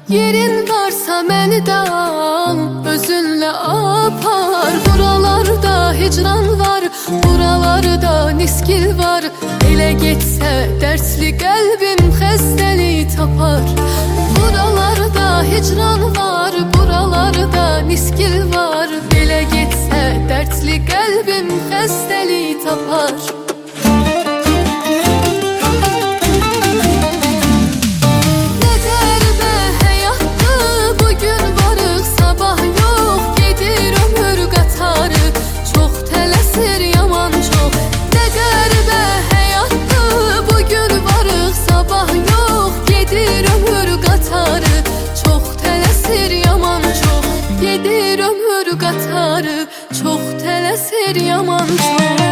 Yerin varsa məni də al, özünlə apar. Buralarda hicran var, buralarda niskil var. Elə getsə dərsli qəlbim xəstəlik tapar. Buralarda hicran var, buralarda niskil var. Elə getsə dərsli qəlbim xəstəlik tapar. Gedir ömür qatarı, çox tələsir yaman çox.